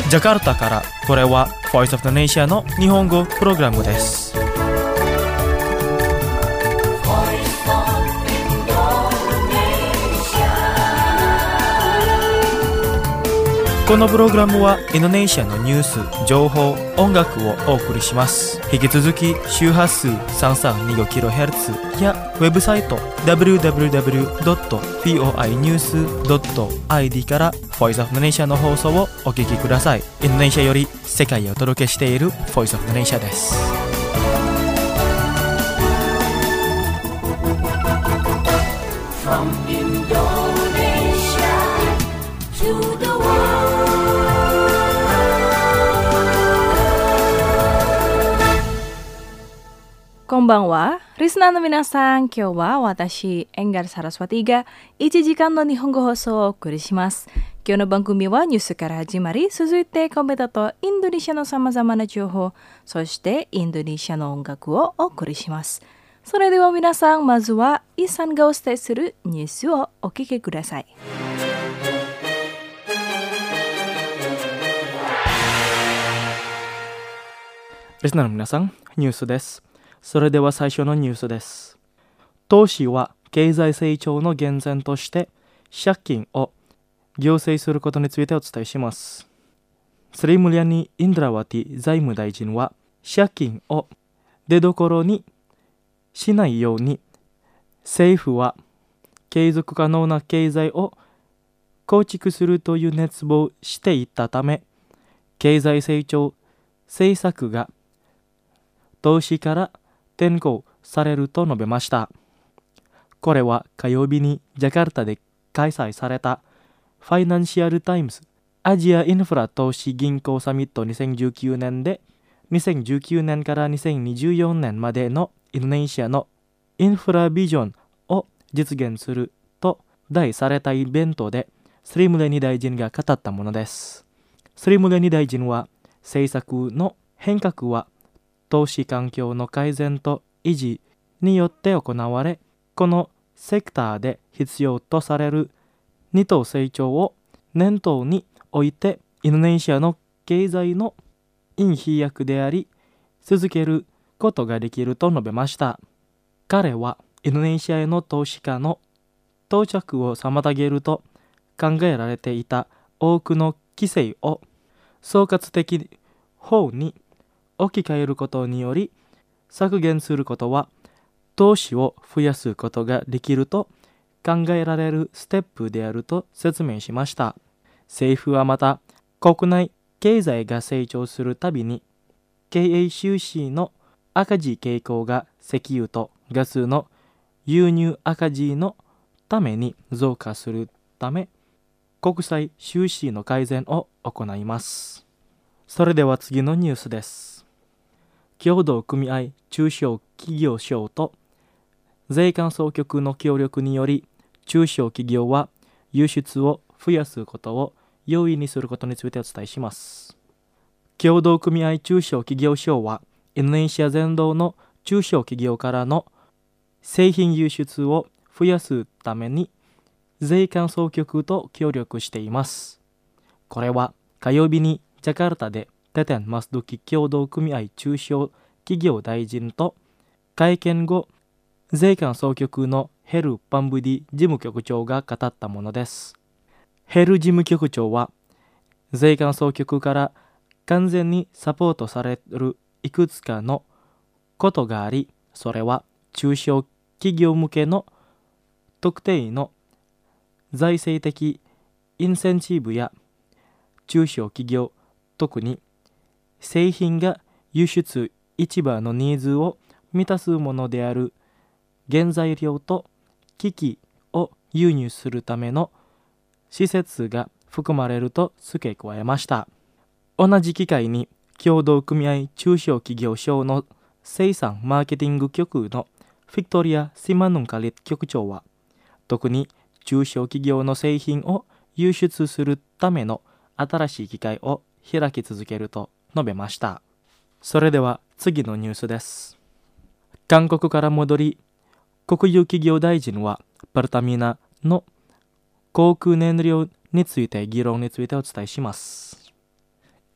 ジャカルタからこれは Voice of the Nation の日本語プログラムです。このプログラムはインドネシアのニュース、情報、音楽をお送りします。引き続き周波数 3325kHz やウェブサイト www.voinews.id から Voice of the Nation の放送をお聞きください。インドネシアより世界へお届けしている Voice of the Nation です。From Indonesia to the world. こんばんは。リスナーの皆さん、今日は私、エンガル・サラスワティが1時間の日本語放送をお送りします。今日の番組はニュースから始まり、続いてコメントとインドネシアのさまざまな情報、そしてインドネシアの音楽をお送りします。それでは皆さん、まずはイさんがお伝えするニュースをお聞きください。 リスナーの皆さん、ニュースです。それでは最初のニュースです。投資は経済成長の源泉として借金を行政することについてお伝えします。スリムリャニ・インドラワティ財務大臣は借金を出どころにしないように政府は継続可能な経済を構築するという熱望をしていたため、経済成長政策が投資から転向されると述べました。これは火曜日にジャカルタで開催されたファイナンシャルタイムズアジアインフラ投資銀行サミット2019年で、2019年から2024年までのインドネシアのインフラビジョンを実現すると題されたイベントでスリムレニ大臣が語ったものです。スリムレニ大臣は政策の変革は投資環境の改善と維持によって行われ、このセクターで必要とされる二等成長を念頭に置いて、インドネシアの経済の陰飛躍であり続けることができると述べました。彼はインドネシアへの投資家の到着を妨げると考えられていた多くの規制を総括的法に置き換えることにより削減することは投資を増やすことができると考えられるステップであると説明しました。政府はまた国内経済が成長するたびに経営収支の赤字傾向が石油とガスの輸入赤字のために増加するため、国際収支の改善を行います。それでは次のニュースです。協同組合中小企業省と税関総局の協力により、中小企業は輸出を増やすことを容易にすることについてお伝えします。協同組合中小企業省はインドネシア全土の中小企業からの製品輸出を増やすために税関総局と協力しています。これは火曜日にジャカルタでテテン・マスドキ協同組合中小企業大臣と会見後、税関総局のヘル・パンブディ事務局長が語ったものです。ヘル事務局長は税関総局から完全にサポートされるいくつかのことがあり、それは中小企業向けの特定の財政的インセンティブや中小企業、特に製品が輸出市場のニーズを満たすものである原材料と機器を輸入するための施設が含まれると付け加えました。同じ機会に協同組合中小企業省の生産マーケティング局のフィクトリア・シマヌンカリット局長は、特に中小企業の製品を輸出するための新しい機会を開き続けると述べました。それでは次のニュースです。韓国から戻り、国有企業大臣はパルタミナの航空燃料について議論についてお伝えします。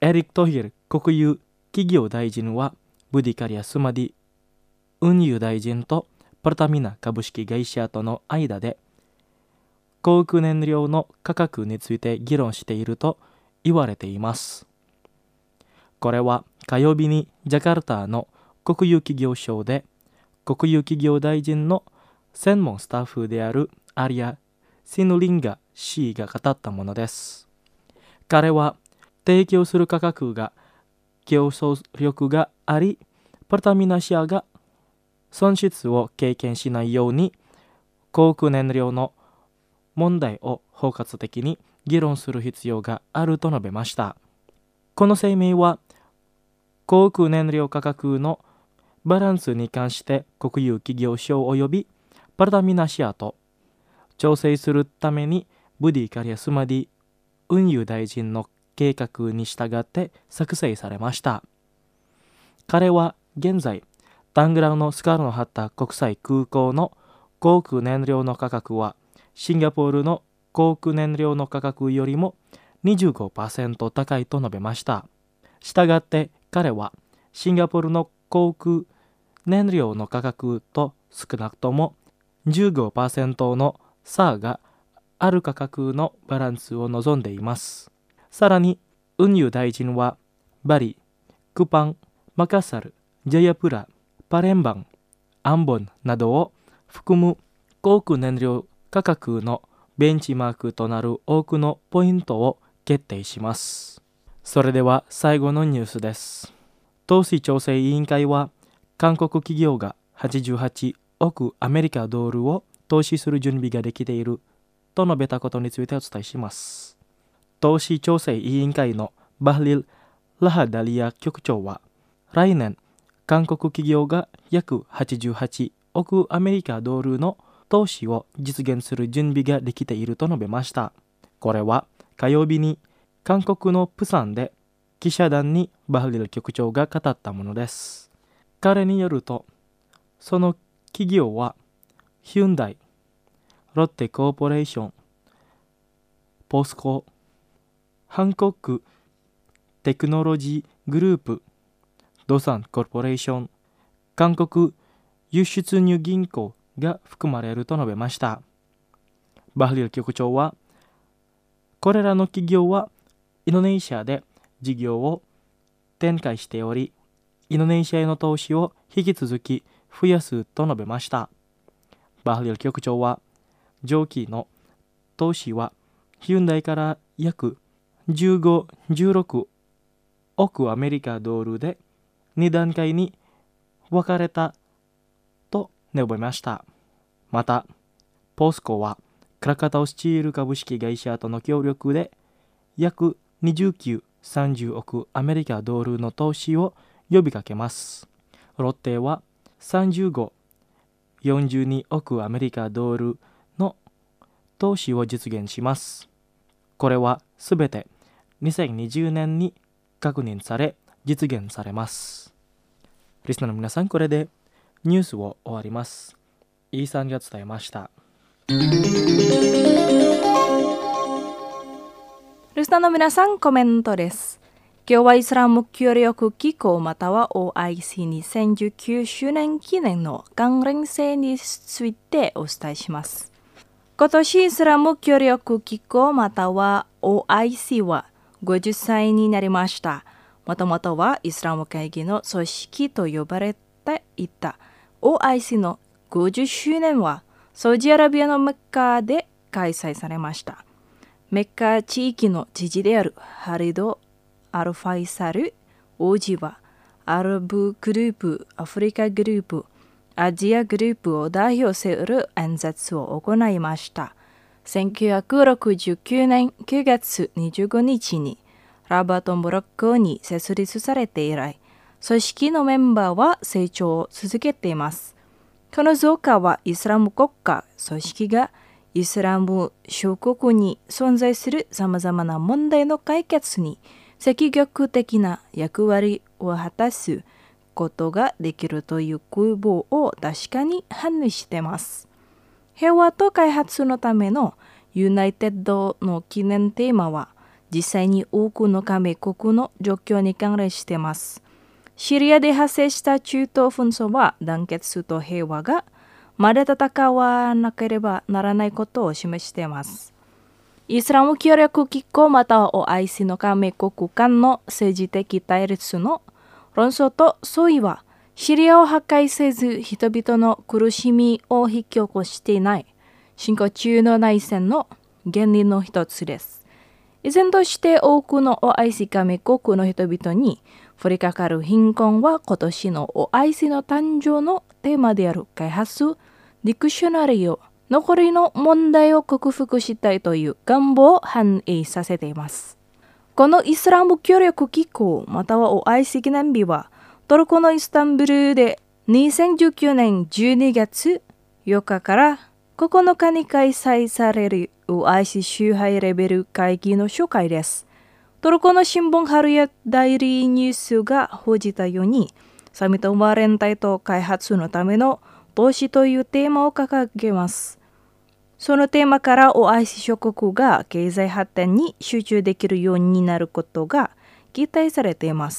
エリック・トヒル国有企業大臣はブディカリア・スマディ運輸大臣とパルタミナ株式会社との間で航空燃料の価格について議論していると言われています。これは火曜日にジャカルタの国有企業省で国有企業大臣の専門スタッフであるアリア・シヌリンガ氏が語ったものです。彼は提供する価格が競争力があり、パルタミナ社が損失を経験しないように航空燃料の問題を包括的に議論する必要があると述べました。この声明は航空燃料価格のバランスに関して国有企業省及びパルタミナ社と調整するためにブディ・カリア・スマディ運輸大臣の計画に従って作成されました。彼は現在タングラウのスカルのハッタ国際空港の航空燃料の価格はシンガポールの航空燃料の価格よりも 25% 高いと述べました。したがって彼はシンガポールの航空燃料の価格と少なくとも 15% の差がある価格のバランスを望んでいます。さらに運輸大臣はバリ、クパン、マカサル、ジャヤプラ、パレンバン、アンボンなどを含む航空燃料価格のベンチマークとなる多くのポイントを決定します。それでは最後のニュースです。投資調整委員会は韓国企業が88億アメリカドルを投資する準備ができていると述べたことについてお伝えします。投資調整委員会のバハリル・ラハダリア局長は来年韓国企業が約88億アメリカドルの投資を実現する準備ができていると述べました。これは火曜日に韓国のプサンで記者団にバハリル局長が語ったものです。彼によると、その企業はヒュンダイ、ロッテコーポレーション、ポスコ、ハンコックテクノロジーグループ、ドサンコーポレーション、韓国輸出入銀行が含まれると述べました。バハリル局長は、これらの企業はインドネシアで事業を展開しており、インドネシアへの投資を引き続き増やすと述べました。バハリル局長は、上記の投資はヒュンダイから約15、16億アメリカドルで2段階に分かれたと述べました。また、ポスコはクラカタオスチール株式会社との協力で約29、30億アメリカドルの投資を呼びかけます。ロッテは35、42億アメリカドルの投資を実現します。これはすべて2020年に確認され実現されます。リスナーの皆さん、これでニュースを終わります。イーさんが伝えました。 リスナーの皆さん、コメントです。今日はイスラム協力機構または OIC2019 周年記念の関連性についてお伝えします。今年イスラム協力機構または OIC は50歳になりました。もともとはイスラム会議の組織と呼ばれていた OIC の50周年はサウジアラビアのメッカで開催されました。メッカ地域の知事であるハリド・アルファイサル王子はアラブグループ、アフリカグループ、アジアグループを代表する演説を行いました。1969年9月25日にラバト・モロッコに設立されて以来、組織のメンバーは成長を続けています。この増加はイスラム国家組織がイスラム諸国に存在するさまざまな問題の解決に積極的な役割を果たすことができるという希望を確かに反映しています。平和と開発のためのユナイテッドの記念テーマは実際に多くの加盟国の状況に関連しています。シリアで発生した中東紛争は団結と平和がまだ戦わなければならないことを示しています。イスラム協力機構または OIC の加盟国間の政治的対立の論争と相違はシリアを破壊せず人々の苦しみを引き起こしていない進行中の内戦の原因の一つです。依然として多くの OIC 加盟国の人々に降りかかる貧困は今年の OIC の誕生のテーマである開発ディクショナリーを残りの問題を克服したいという願望を反映させています。このイスラム協力機構または OIC 記念日はトルコのイスタンブルで2019年12月8日から9日に開催される OIC 周辺レベル会議の初回です。トルコの新聞ハルヤダイリーニュースが報じたようにサミットは連帯と開発のための投資というテーマを掲げます。そのテーマから OIC 諸国が経済発展に集中できるようになることが期待されています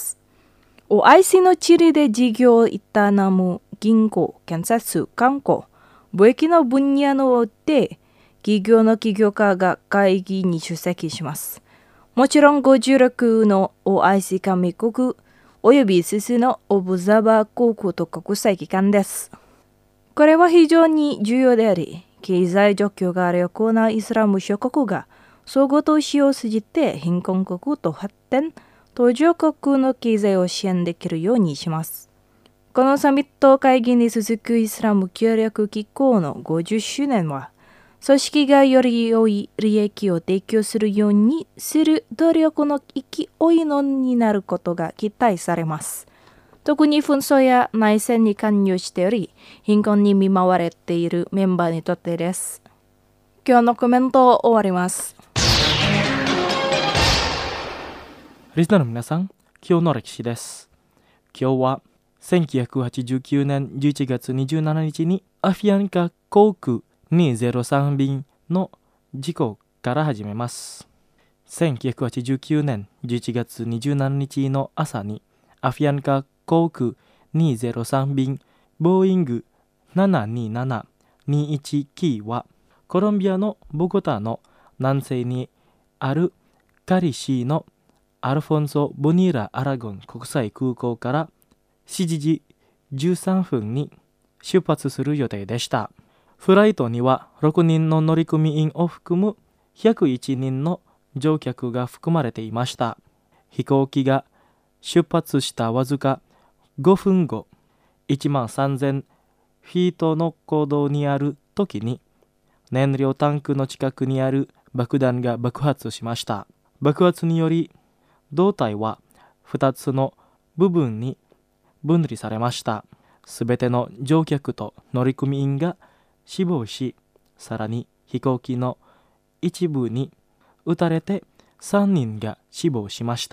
。OIC のチリで事業を営む銀行、検察、観光、貿易の分野の大手企業の起業家が会議に出席します。もちろん56の OIC 加盟国および5つのオブザーバー国と国際機関です。これは非常に重要であり、経済状況が良好なイスラム諸国が相互投資を通じて貧困国と発展途上国の経済を支援できるようにします。このサミット会議に続くイスラム協力機構の50周年は、組織がより良い利益を提供するようにする努力の勢いのになることが期待されます。特に紛争や内戦に関与しており、貧困に見舞われているメンバーにとってです。今日のコメントを終わります。 リスナーの皆さん、今日の歴史です。今日は1989年11月27日にアフィアンカ航空203便の事故から始めます。1989年11月27日の朝にアフィアンカ航空203便ボーイング727-21キーはコロンビアのボゴタの南西にあるカリシーのアルフォンソ・ボニーラ・アラゴン国際空港から7時13分に出発する予定でした。フライトには6人の乗組員を含む101人の乗客が含まれていました。飛行機が出発したわずか5分後、13000フィートの高度にある時に燃料タンクの近くにある爆弾が爆発しました。爆発により胴体は2つの部分に分離されました。すべての乗客と乗組員が死亡し、さらに飛行機の一部に撃たれて3人が死亡しました。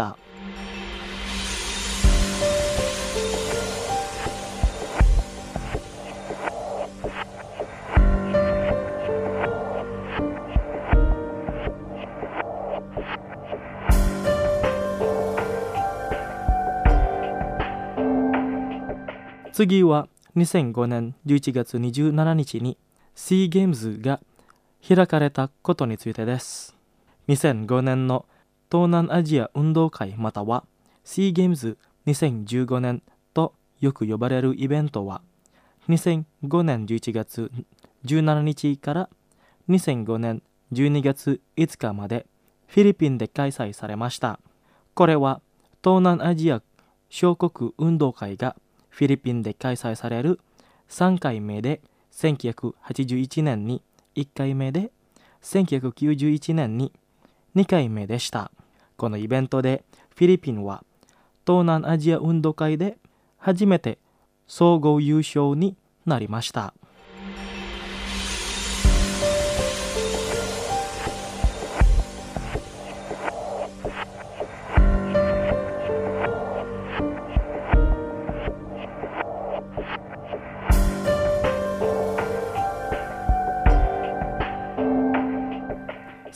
次は2005年11月27日にシーゲームズが開かれたことについてです。2005年の東南アジア運動会またはシーゲームズ2015年とよく呼ばれるイベントは2005年11月17日から2005年12月5日までフィリピンで開催されました。これは東南アジア小国運動会がフィリピンで開催される3回目で1981年に1回目で1991年に2回目でした。このイベントでフィリピンは東南アジア運動会で初めて総合優勝になりました。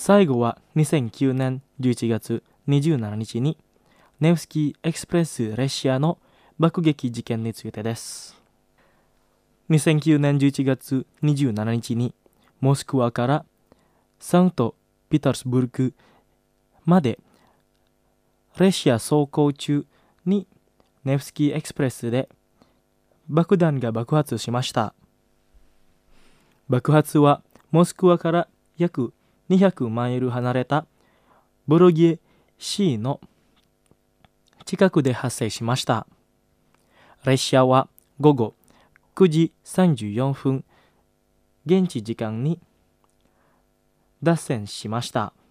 最後は2009年11月27日にネフスキーエクスプレス列車の爆撃事件についてです。2009年11月27日にモスクワからサントピタルスブルクまで列車走行中にネフスキーエクスプレスで爆弾が爆発しました。爆発はモスクワから約200マイル離れたブロギエ市の近くで発生しました。列車は午後9時34分現地時間に脱線しました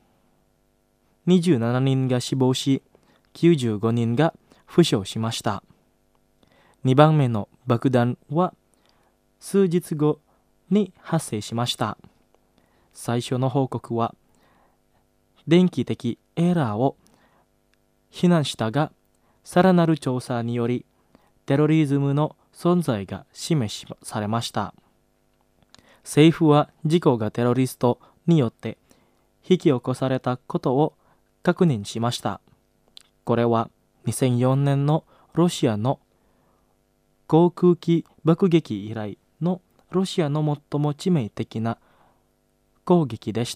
。27人が死亡し、95人が負傷しました。2番目の爆弾は数日後に発生しました。最初の報告は電気的エラーを非難したが、さらなる調査によりテロリズムの存在が示されました。政府は事故がテロリストによって引き起こされたことを確認しました。これは2004年のロシアの航空機爆撃以来のロシアの最も致命的な攻撃でした。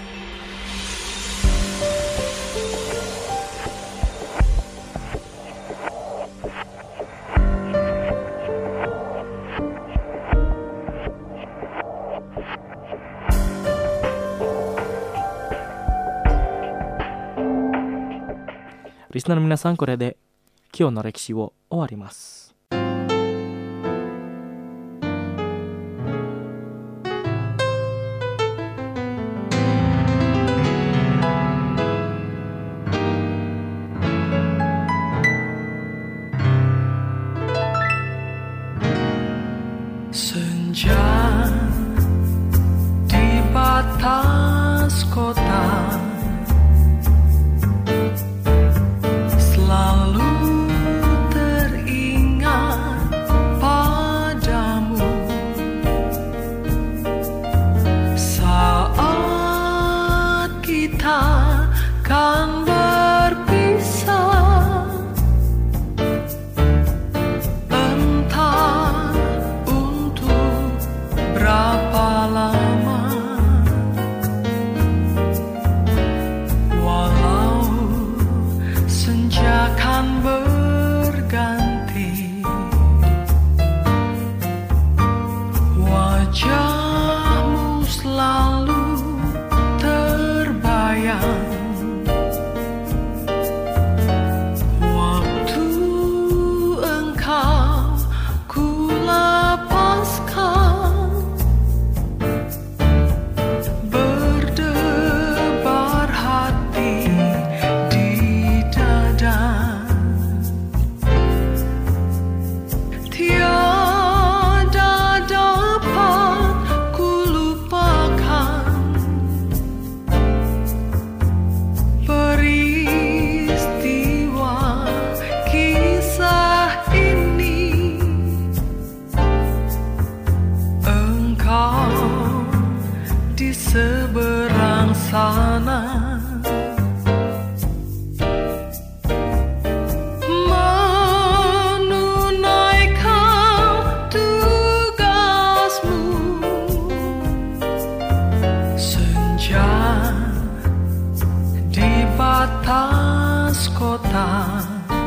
リスナーの皆さん、これで今日の歴史を終わります。 Senja di batas kota selalu teringat padamu saat kita kan berpisah. Entah untuk berapa lama, walau senja kan berganti, wajahmu selalu terbayang. Waktu engkau ku lepaskan, berdebar hati di dada. Tiada dapat ku lupakan peristiwa kisah ini. Engkau di seberang sana menunaikan tugasmu. Senja di batas kota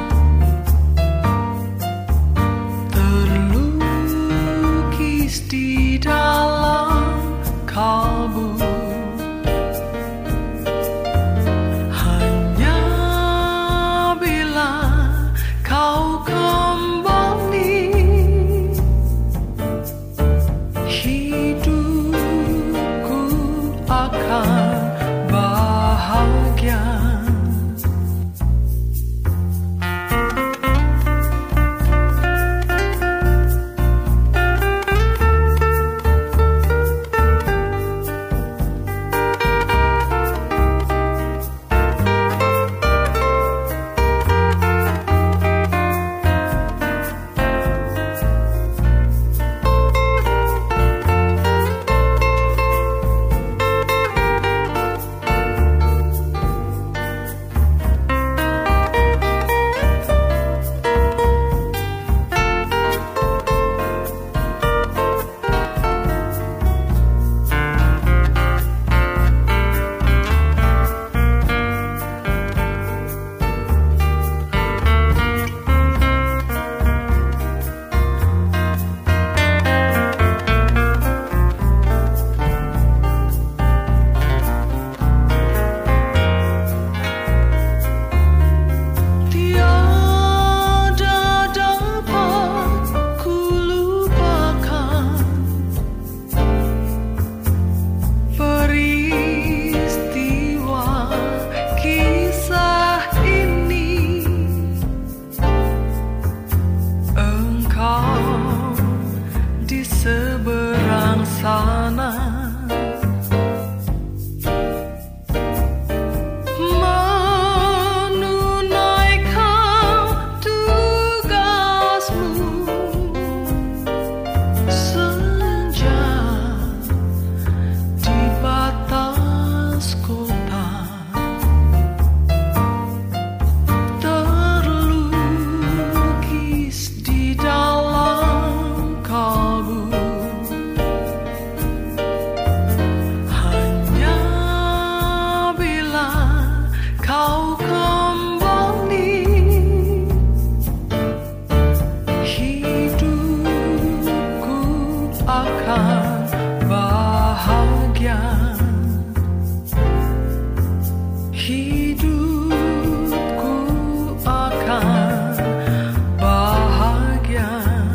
terlukis di dalam kalbu. sana menunaikan tugasmu senja di batas kota terlukis di dalam kalbu. Hanya bila kau kembali, hidupku akan bahagia. Hidupku akan bahagia.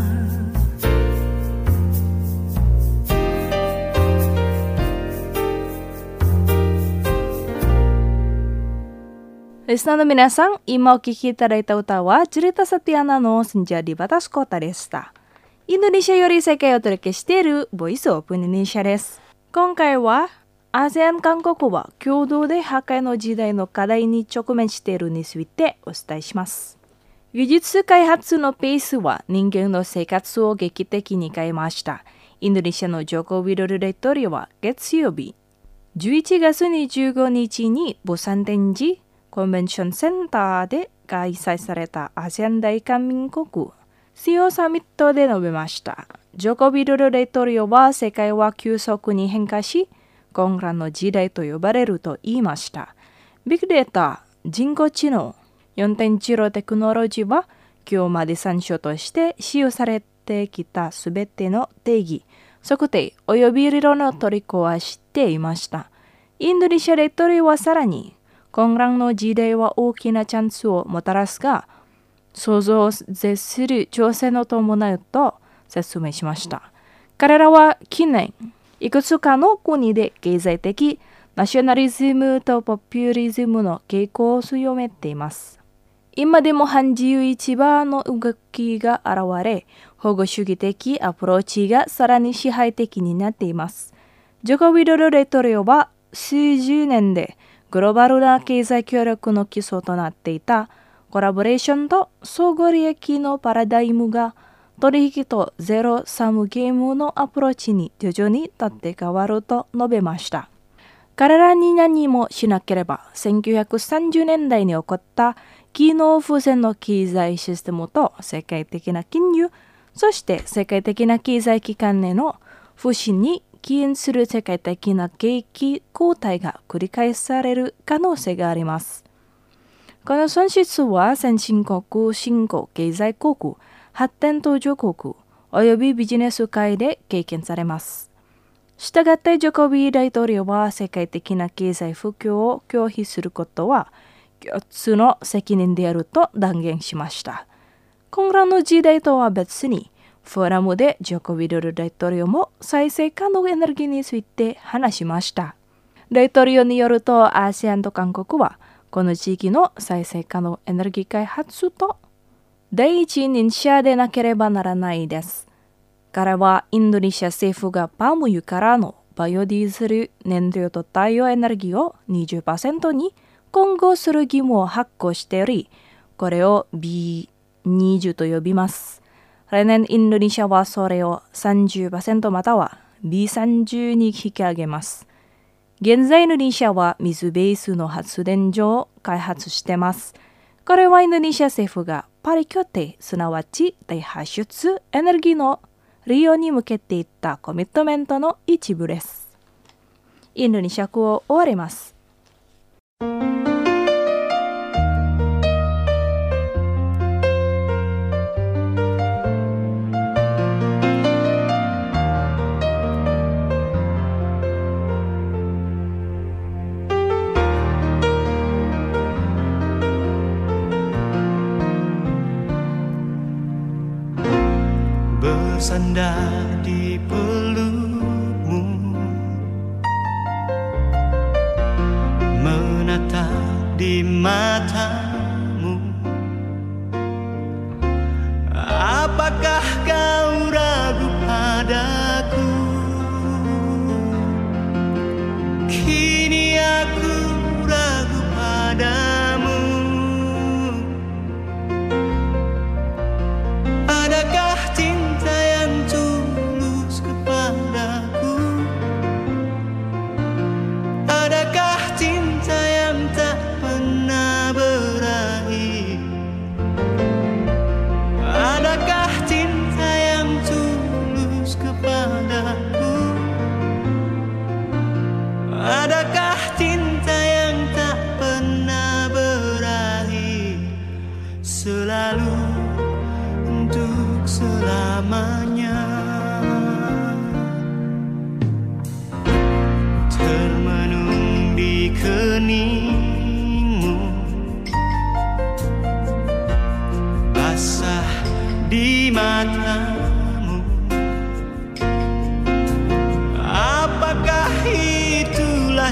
Listenerの皆さん、今お聴きいただいた歌はジュリタ・サティアナのセンジャーディバタスコータでした。インドネシアより世界をお届けしているボイスオープンインドネシアです。今回はASEAN韓国は共同で破壊の時代の課題に直面しているについてお伝えします。技術開発のペースは人間の生活を劇的に変えました。インドネシアのジョコ・ウィドル大統領は月曜日、11月25日にボサン展示コンベンションセンターで開催されたASEAN大韓民国CEOサミットで述べました。ジョコ・ウィドル大統領は世界は急速に変化し、混乱の時代と呼ばれると言いました。ビッグデータ、人工知能、4.0 テクノロジーは今日まで参照として使用されてきたすべての定義、測定及び理論を取り壊していました。インドネシア大統領はさらに、混乱の時代は大きなチャンスをもたらすが、想像を絶する挑戦を伴うと説明しました。彼らは近年、いくつかの国で経済的ナショナリズムとポピュリズムの傾向を強めています。今でも反自由市場の動きが現れ、保護主義的アプローチがさらに支配的になっています。ジョコ・ウィドル大統領は数十年でグローバルな経済協力の基礎となっていたコラボレーションと相互利益のパラダイムが取引とゼロサムゲームのアプローチに徐々に立って変わると述べました。彼らに何もしなければ1930年代に起こった機能不全の経済システムと世界的な金融、そして世界的な経済機関への不信に起因する世界的な景気後退が繰り返される可能性があります。この損失は先進国、新興経済国、発展途上国およびビジネス界で経験されます。したがってジョコビ大統領は世界的な経済不況を拒否することは共通の責任であると断言しました。混乱の時代とは別に、フォーラムでジョコ・ウィドル大統領も再生可能エネルギーについて話しました。大統領によると、ASEANと韓国はこの地域の再生可能エネルギー開発と第一人者でなければならないです。彼はインドネシア政府がパーム油からのバイオディーゼル燃料と太陽エネルギーを 20% に混合する義務を発行しており、これを B20 と呼びます。来年インドネシアはそれを 30% または B30 に引き上げます。現在インドネシアは水ベースの発電所を開発しています。これはインドネシア政府がパリ協定、すなわち大排出エネルギーの利用に向けていったコミットメントの一部です。インドネシア語を終わります。 Bersandar di pelukmu, menatap di matamu. Apakah kau ragu padaku?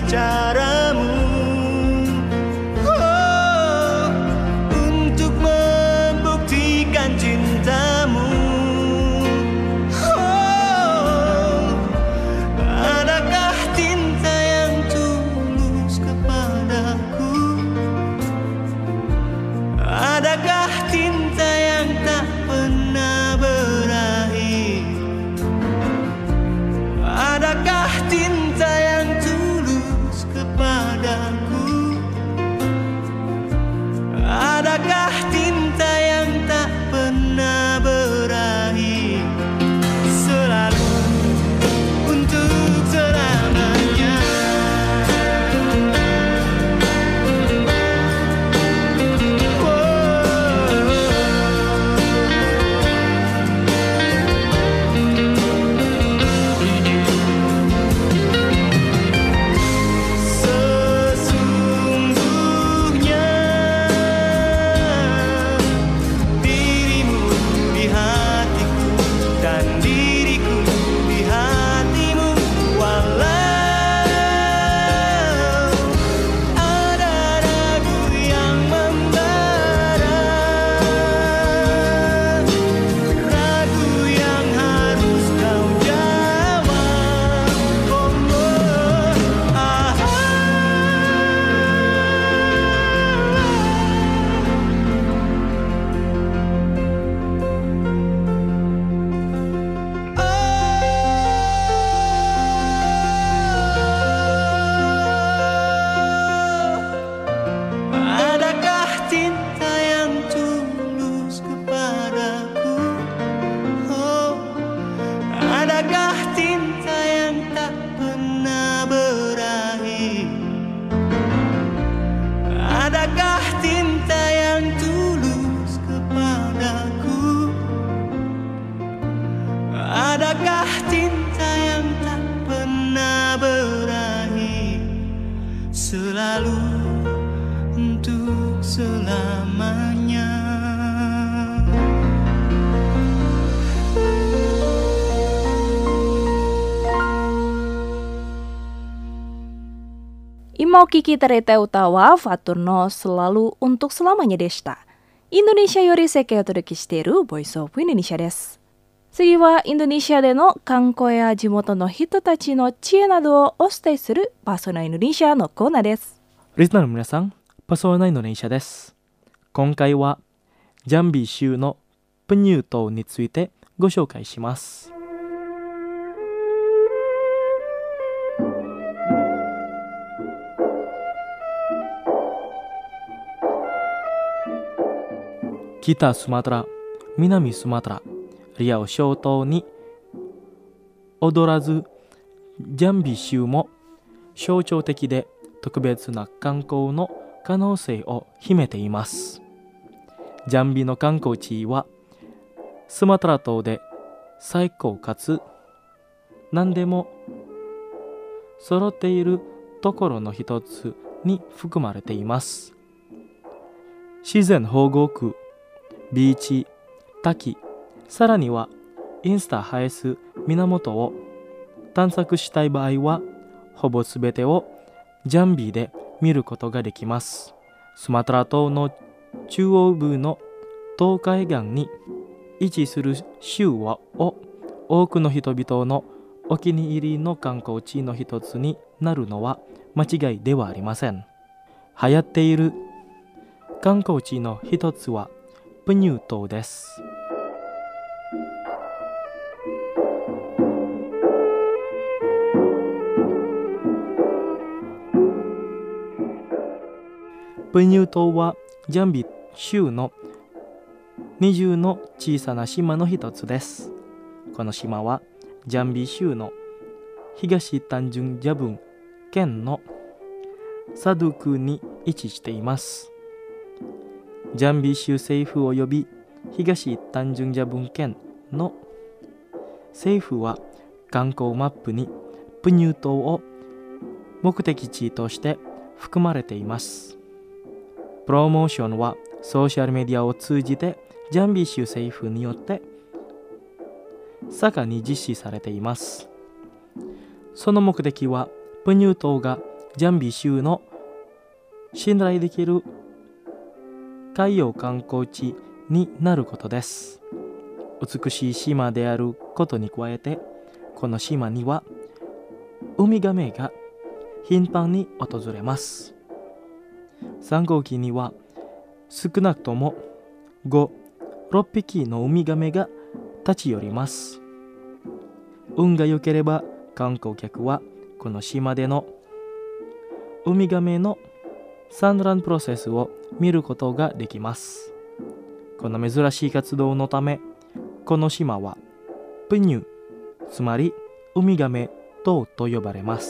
caramu untuk membuktikan cintamu. Adakah cinta yang tulus kepadaku? Adakah cinta yang tak pernah berakhir? Adakah cinta yang tulus kepadaku? Adakah cinta yang tak pernah berakhir? Selalu untuk selamanya. Sesungguhnya dirimu di hatiku dan diriku di hatimu. Walau ada ragu yang membara, ragu yang harus kau jawab. Adakah cinta yang tulus kepadaku? Oh, adakah cinta yang tak pernah berakhir? Adakah cinta yang tulus kepadaku? Adakah cinta yang tak pernah berakhir? Selalu untuk selamanya. Imau Kiki Terete Utawa Faturno selalu untuk selamanya deshita. Indonesia yori sekai o todoke shiteiru Voice of Indonesia desu. 次はインドネシアでの観光や地元の人たちの知恵などをお伝えするパーソナルインドネシアのコーナーです。 リスナーの皆さん、パソナインドネシアです。今回はジャンビー州のプニュー島についてご紹介します。北スマトラ、南スマトラ、リアオ諸島に踊らず、ジャンビー州も象徴的で特別な観光の可能性を秘めています。ジャンビの観光地はスマトラ島で最高かつ何でも揃っているところの一つに含まれています。自然保護区、ビーチ、滝、さらにはインスタ映えす源を探索したい場合はほぼすべてをジャンビーで見ることができます。スマトラ島の中央部の東海岸に位置する州を多くの人々のお気に入りの観光地の一つになるのは間違いではありません。流行っている観光地の一つはプニュー島です。プニュー島はジャンビ州の20の小さな島の一つです。この島はジャンビ州の東単純ジャブン県のサドゥクに位置しています。ジャンビ州政府及び東単純ジャブン県の政府は観光マップにプニュー島を目的地として含まれています。プロモーションはソーシャルメディアを通じてジャンビ州政府によって盛んに実施されています。その目的はプニュー島がジャンビ州の信頼できる海洋観光地になることです。美しい島であることに加えて、この島にはウミガメが頻繁に訪れます。3号機には少なくとも5、6匹のウミガメが立ち寄ります。運が良ければ観光客はこの島でのウミガメの産卵プロセスを見ることができます。この珍しい活動のため、この島はプニュ、つまりウミガメ島と呼ばれます。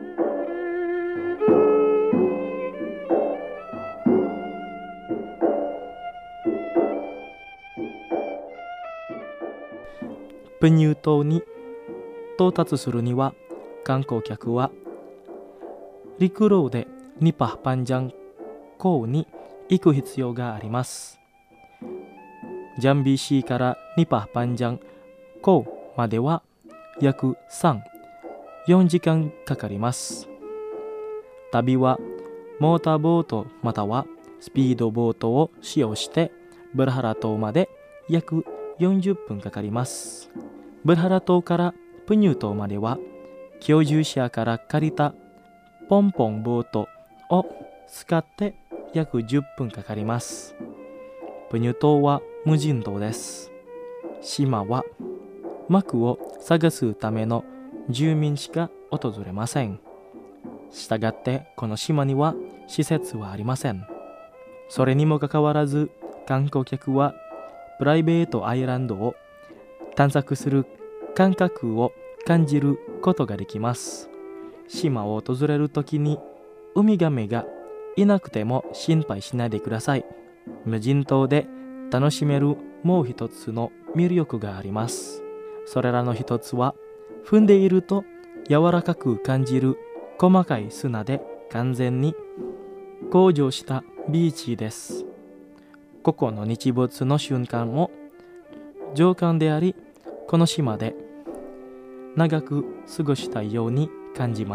プニュ島に到達するには、観光客は陸路でニパパンジャン港に行く必要があります。ジャンビーシーからニパパンジャン港までは約3、4時間かかります。旅はモーターボートまたはスピードボートを使用してブラハラ島まで約40分かかります。ブラハラ島からプニュ島までは居住者から借りたポンポンボートを使って約10分かかります。プニュ島は無人島です。島は幕を探すための住民しか訪れません。したがってこの島には施設はありません。それにもかかわらず観光客はプライベートアイランドを探索する感覚を感じることができます。島を訪れるときにウミガメがいなくても心配しないでください。無人島で楽しめるもう一つの魅力があります。それらの一つは踏んでいると柔らかく感じる細かい砂で完全に向上したビーチです。ここの日没の瞬間も情感であり、この島で長く過ごしたいように感じます。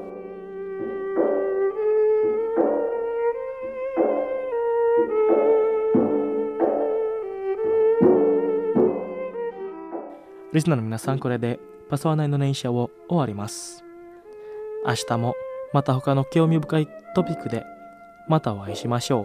リスナーの皆さん、これでパサワナインドネシアを終わります。明日もまた他の興味深いトピックでまたお会いしましょう。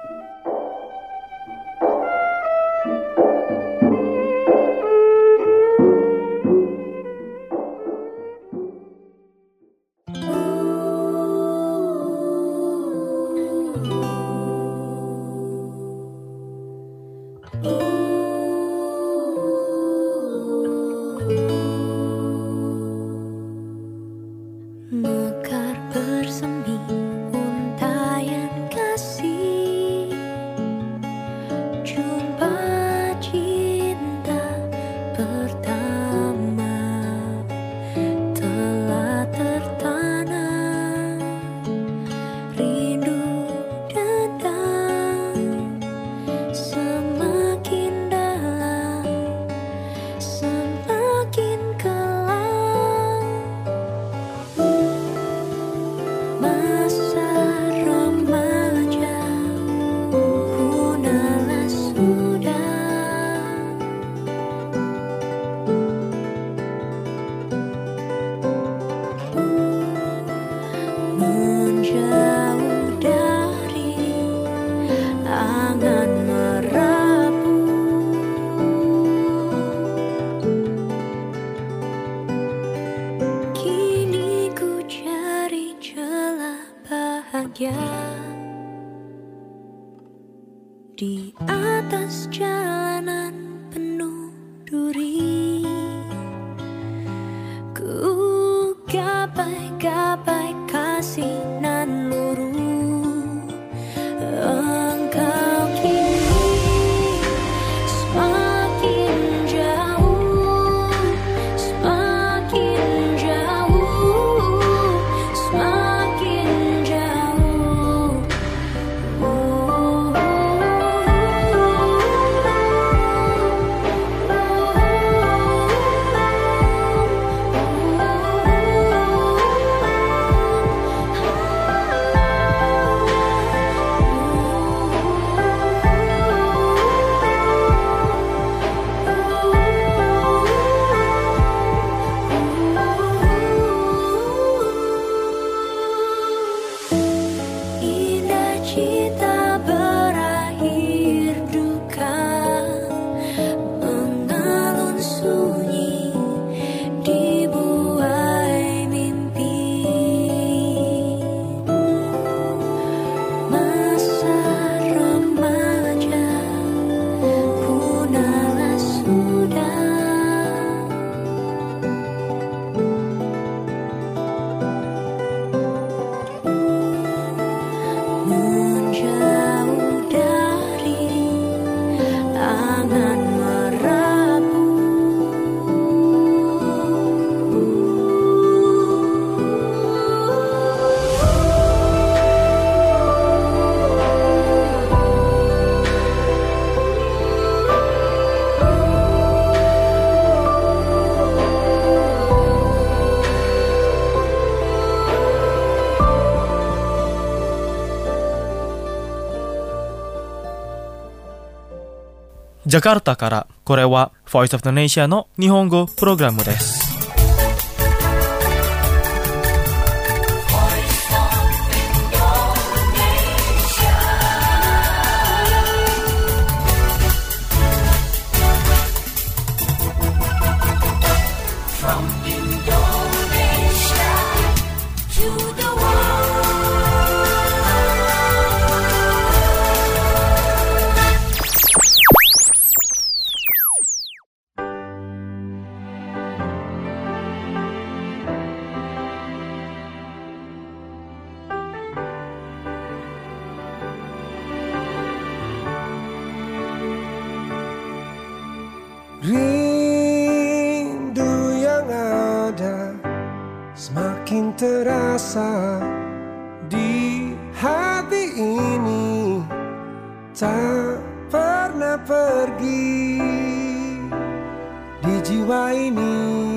Mekar bersemi untayan kasih, jumpa cinta pertama telah tertanam, rindu datang semakin dalam, semakin kelam. Masa remaja punahlah sudah, menjauh dari angan merapu. Kini ku cari celah bahagia di atas jalanan penuh duri. Ku gapai-gapai kasih nan luruh. Engkau kini semakin jauh, semakin jauh, semakin jauh. Oh, oh, oh, oh. ジャカルタから、これは Voice of the Nation の日本語プログラムです。 Rindu yang ada semakin terasa di hati ini, tak pernah pergi di jiwa ini.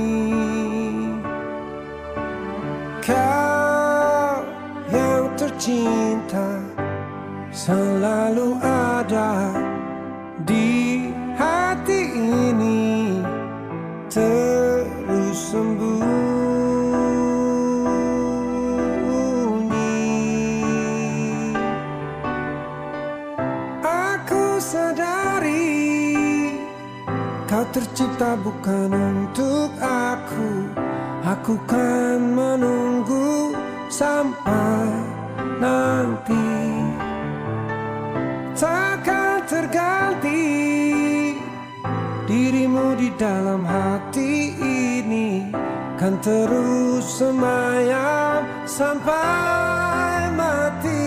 Kau yang tercinta selalu ada di hati ini, terus sembunyi. Aku sadari kau tercipta bukan untuk aku. Aku kan menunggu sampai nanti, takkan terganti dirimu di dalam hati ini, kan terus semayam sampai mati.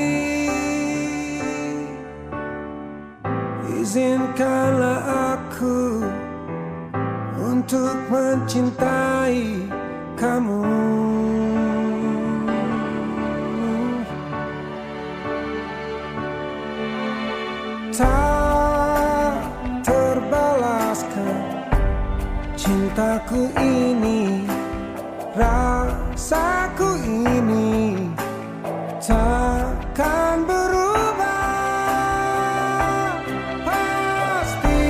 Izinkanlah aku untuk mencintai kamu. Tak terbalaskan cintaku ini, rasaku ini takkan berubah pasti.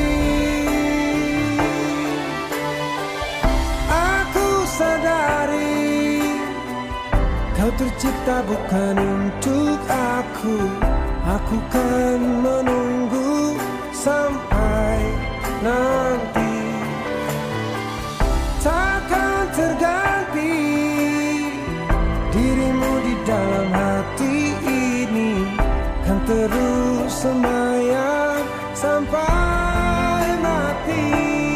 Aku sadari kau tercipta bukan untuk aku. Aku kan menunggu sampai nanti, takkan terganti dirimu di dalam hati ini, kan terus semayam sampai mati.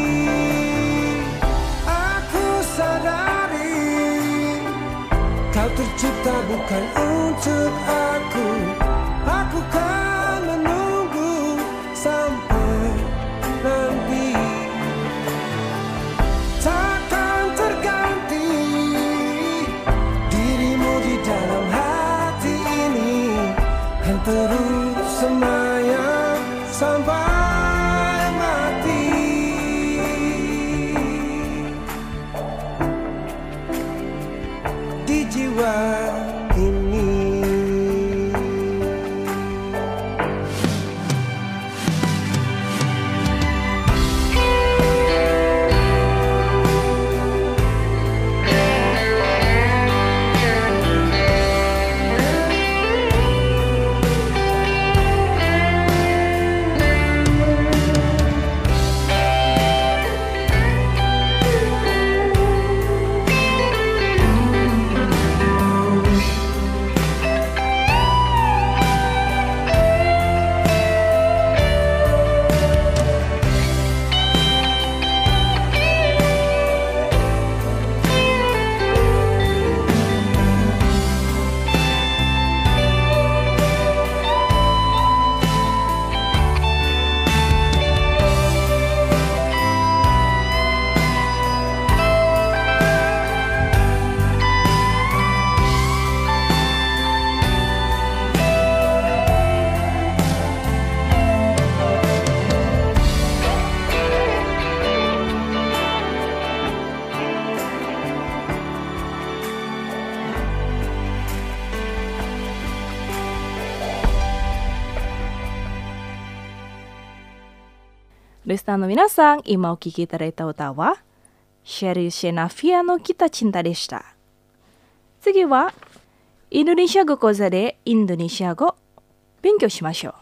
Aku sadari kau tercipta bukan untuk aku. Aku kan menunggu sampai nanti, takkan terganti dirimu di dalam hati ini, kan terus semayam sampai mati. Di jiwa ini. リスナーの皆さん、今お聴きいただいた歌はシェリー・シェナフィアのギタチンタでした。次はインドネシア語講座でインドネシア語勉強しましょう。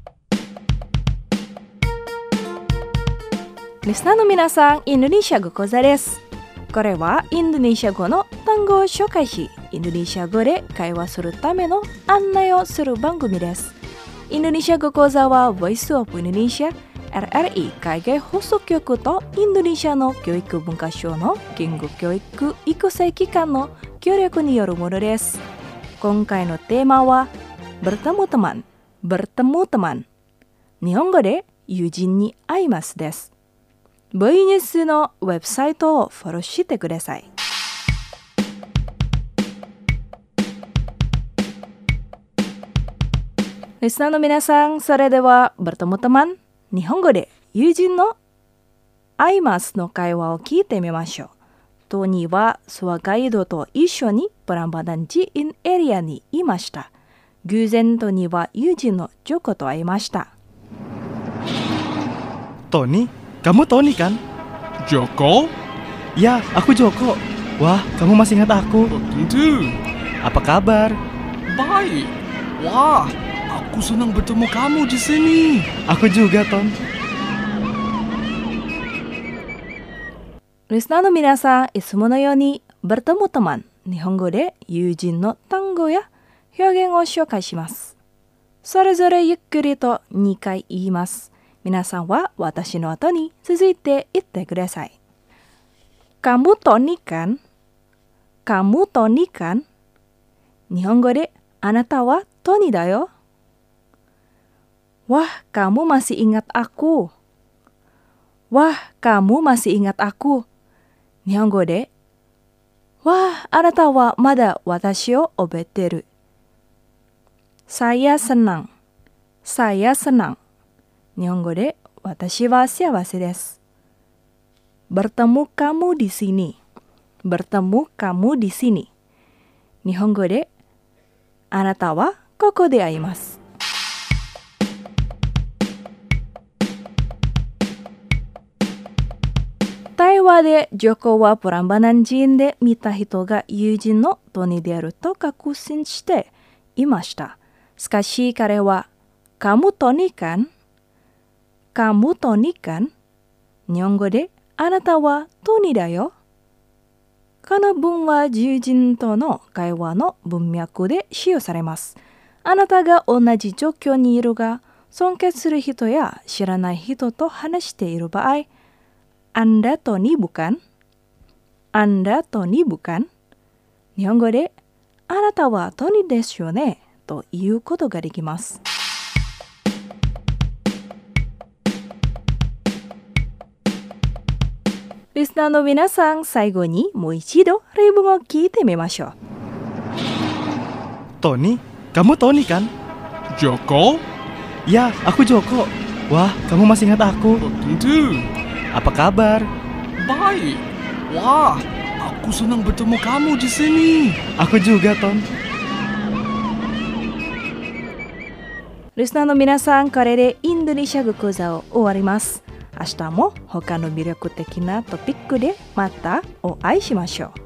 リスナーの皆さん、インドネシア語講座です。これはインドネシア語の単語を紹介し、インドネシア語で会話するための案内をする番組です。インドネシア語講座は Voice of Indonesia RRI 海外放送局とインドネシアの教育文化省の言語教育育成機関の協力によるものです。今回のテーマはbertemu teman。日本語で友人に会いますです。V ニュースのウェブサイトをフォローしてください。リスナーの皆さん、それではbertemu teman、日本語で友人の会いますの会話を聞いてみましょう。トニーはツアーガイドと一緒にプランバダンジインエリアにいました。偶然トニーは友人のジョコと会いました。 Tony, kamu Tony kan? Joko? Ya, aku Joko. Wah, kamu masih ingat aku. Tentu. Apa kabar? Baik. Wah, aku senang bertemu kamu di sini. Aku juga, Ton. リスナーの皆さん、いつものようにbertemu teman、日本語で友人の単語や表現を紹介します。それぞれゆっくりと2回言います。皆さんは私の後に続いて言ってください。Kamu Tony kan? Kamu Tony kan? 日本語であなたはトニーだよ。Wah, kamu masih ingat aku. Wah, kamu masih ingat aku. 日本語でわあ、あなたはまだ私を覚えてる。Saya senang. Saya senang. 日本語で私は幸せです。bertemu kamu di sini。bertemu kamu di sini。日本語であなたはここで会います。対話でジョコはプランバナン人で見た人が友人のトニーであると確信していました。しかし彼はkamu Tony kan? Kamu Tony kan? 日本語であなたはトニーだよ。この文は友人との会話の文脈で使用されます。あなたが同じ状況にいるが尊敬する人や知らない人と話している場合、Anda Tony bukan? Anda Tony bukan? 日本語であなたはトニーですよねということができます。リスナーの皆さん、最後にもう一度例文を聞いてみましょう。 Tony, kamu Tony kan? Joko? Ya, aku Joko. Wah, kamu masih ingat aku. Tentu. Apa kabar? Baik. Wah, aku senang bertemu kamu di sini. Aku juga, Ton. リスナーの皆さん、これでインドネシア語講座を終わります。明日も他の魅力的なトピックでまたお会いしましょう。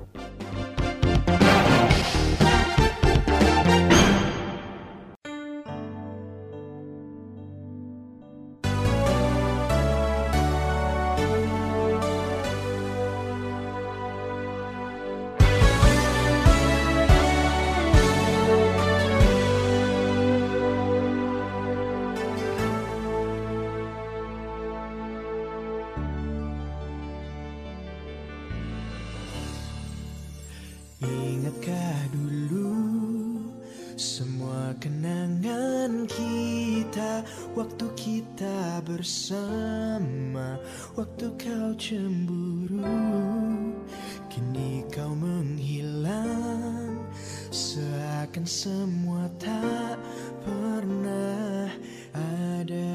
Ingatkah dulu semua kenangan kita, waktu kita bersama, waktu kau cemburu, kini kau menghilang, seakan semua tak pernah ada.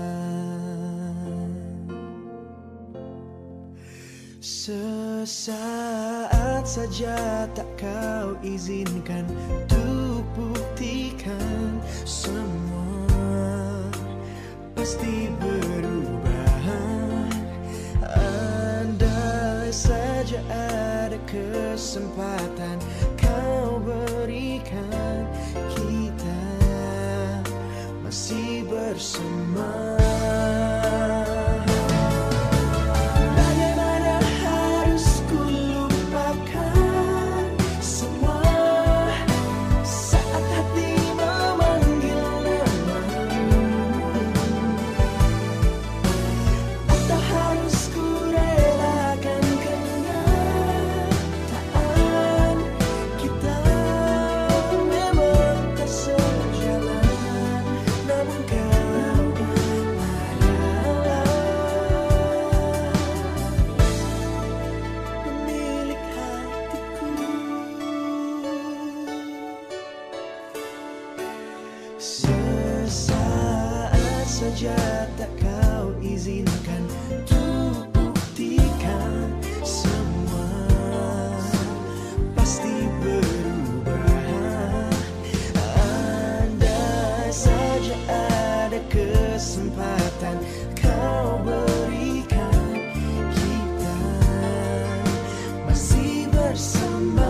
Sesaat saja tak kau izinkan untuk buktikan semua pasti berubah. kesempatan kau berikan, kita masih bersama. Bagaimana harus ku lupakan semua saat hati memanggil namamu, atau harus ku relakan kenyataan kita memang tak sejalan, namun kau adalah pemilik hatiku. Sesaat saja tak kau izinkan untuk buktikan, semua pasti berubah. Andai saja ada kesempatan kau berikan, kita masih bersama.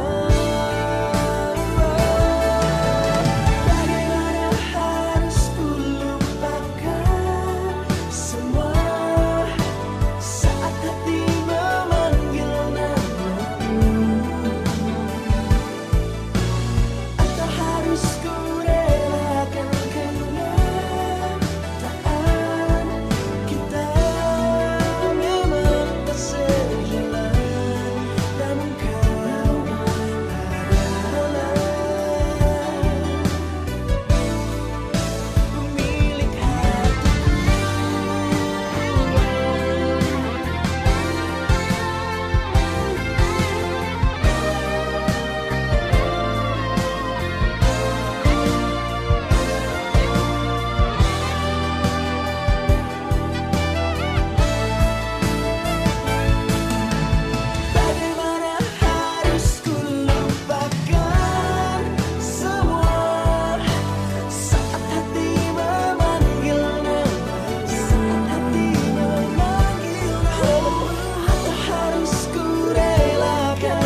Bagaimana harus ku lupakan semua saat hati memanggil namamu, atau harus ku relakan kenyataan kita memang tak sejalan, namun kau adalah pemilik hatiku. Bagaimana harus ku lupakan semua saat hati memanggil namamu, saat hati memanggil namamu, atau harus ku relakan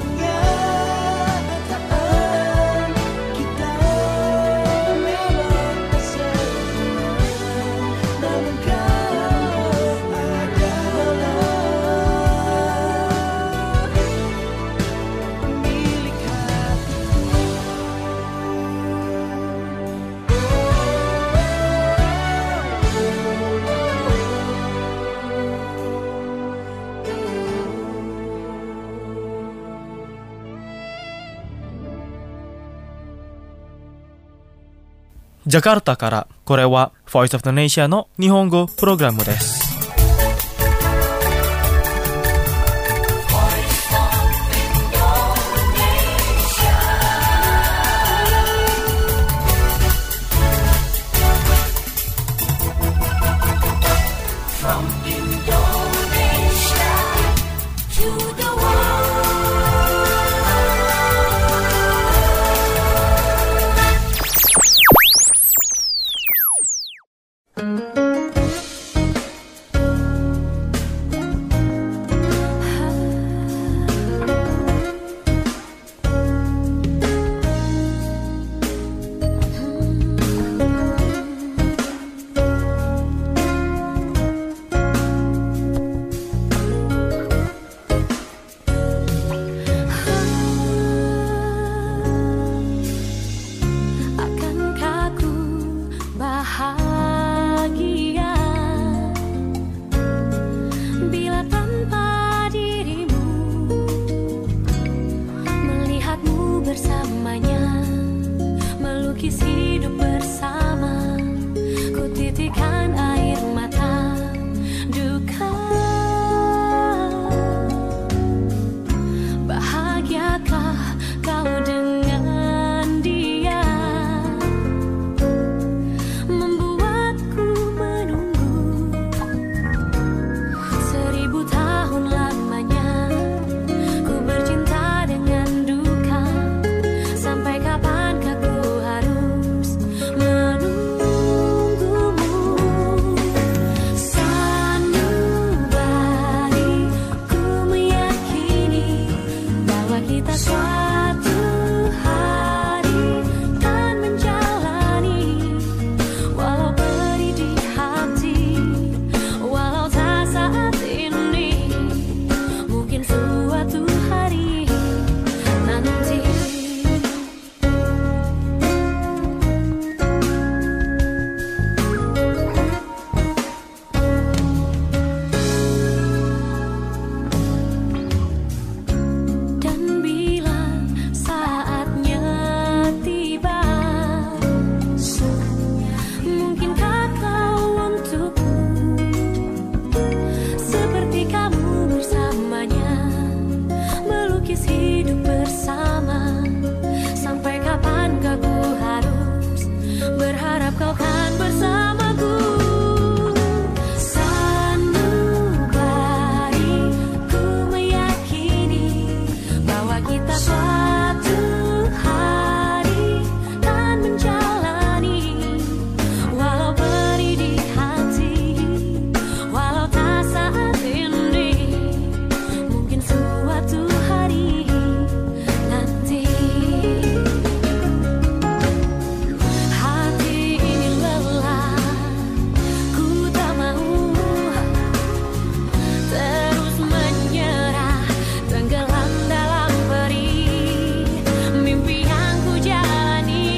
kenyataan kita memang tak sejalan, namun kau adalah pemilik Jakarta からこれは Voice of the Nation の日本語プログラムです。 kita suatu hari kan menjalani, walau beri di hati, walau tak saat ini, mungkin suatu hari nanti. Dan bila saatnya tiba, mungkinkah kau untukku seperti kamu bersamanya, melukis hidup bersama. Sampai kapankah ku harus berharap kau kan bersamaku. Sanubari, ku meyakini bahwa kita suatu hari kan menjalani, walau beri di hati, walau tak saat ini, mungkin suatu hari nanti. Hati ini lelah, ku tak mau terus menyerah, tenggelam dalam perih mimpi yang ku jalani.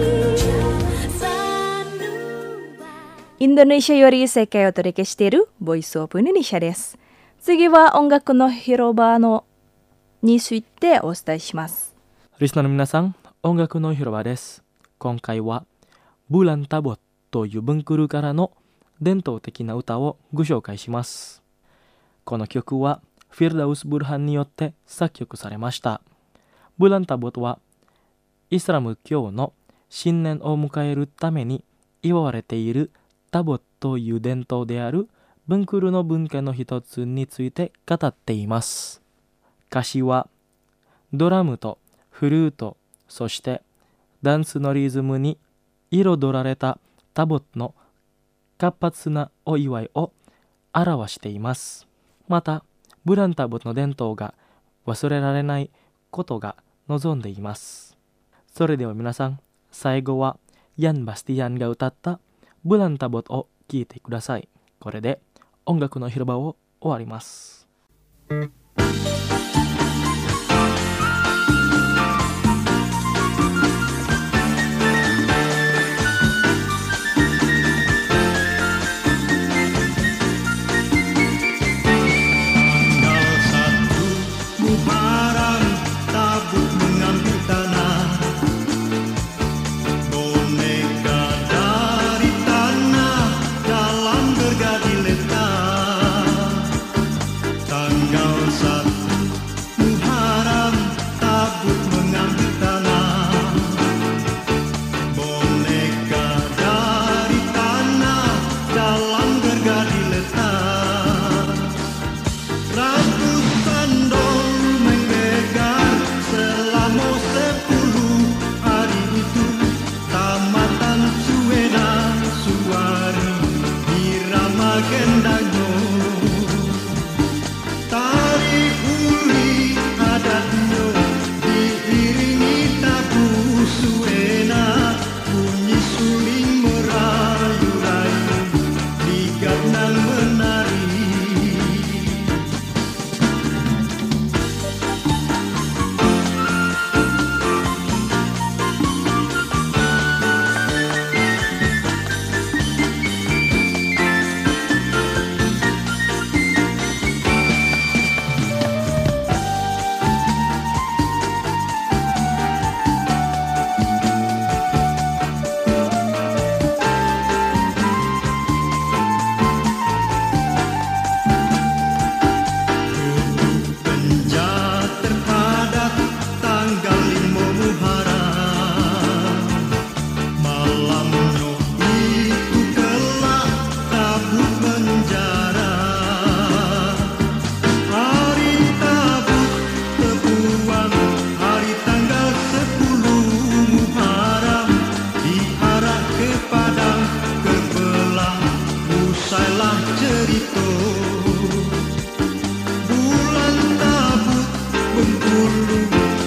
Sanubari. インドネシアより世界をお届けしているボイスオブインドネシアです。次は音楽の広場についてお伝えします。 リスナーの皆さん、音楽の広場です。今回はブランタボという文クルからの伝統的な歌をご紹介します。この曲はフィルダウス・ブルハンによって作曲されました。ブランタボはイスラム教の新年を迎えるために祝われているタボという伝統である文クルの文化の一つについて語っています。歌詞はドラムとフルート、そしてダンスのリズムに彩られたタボの活発なお祝いを表しています。また、ブランタボの伝統が忘れられないことが望んでいます。それでは皆さん、最後はヤン・バスティアンが歌ったブランタボを聴いてください。これで音楽の広場を終わります。 Tanggal 1 Muharram, tabut mengambil tanah, boneka dari tanah dalam gergaji letak. Tanggal 1 Muharram, tabut mengambil tanah, boneka dari tanah dalam gergaji letak. Ratusan dol menggegar selama 10 hari itu. Tamatan Suena Suwari irama gendangnya. Tari uli adatnya diiringi tabu Suena. Bunyi suling merayu-rayu diganang menari. Penja terpadat tanggal 5 Muharram. Malamnya itu kelak tabut penjara. Hari tabut terbuang, hari tanggal 10 Muharram. Diarah ke padang kebelah, usailah cerita. Bulan tabut Bengkulu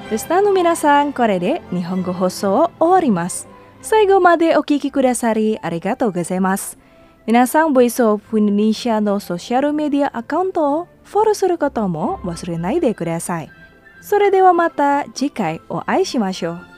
リスナーの皆さん、これで日本語放送を終わります。最後までお聞きくださりありがとうございます。皆さん、ボイスオブインドネシアのソーシャルメディアアカウントをフォローすることも忘れないでください。それではまた次回お会いしましょう。